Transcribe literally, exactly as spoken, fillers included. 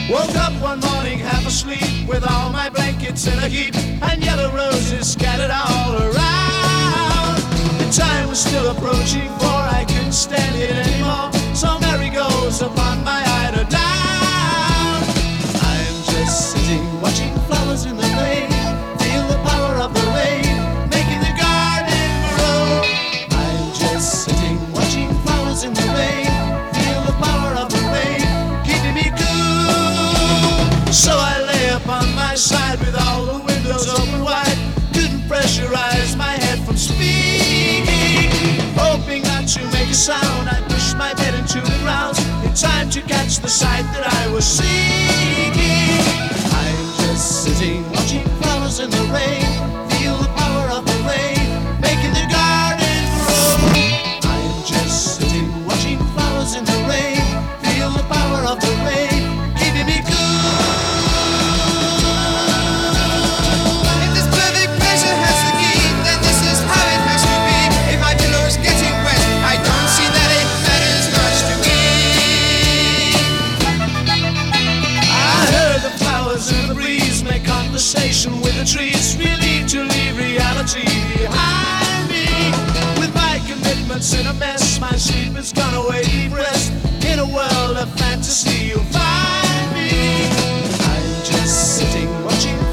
Woke up one morning half asleep with all my blankets in a heap and yellow roses scattered all around. The time was still approaching, for I couldn't stand it anymore, so Mary goes upon my eider down. I'm just sitting watching flowers in the rain, feel the power of the rain making the garden grow. I'm just sitting watching flowers in the rain, feel the power of the rain keeping me cool. So I lay upon my side with all the windows open wide, couldn't pressurize my head from speaking. Hoping not to make a sound, I pushed my bed into the ground in time to catch the sight that I was seeking. I'm just sitting watching flowers in the rain, feel the power of the rain making the garden grow. I'm just sitting watching flowers in the rain, feel the power of the rain keeping me cool. If this perfect pleasure has the key, then this is how it has to be. If my pillow is getting wet, I don't see that it matters much to me. I heard the flowers in the breeze make conversation with the trees, relieved to leave reality behind me. With my commitments in a mess, my sleep has gone away, deep rest. In a world of fantasy you'll find me. I'm just sitting watching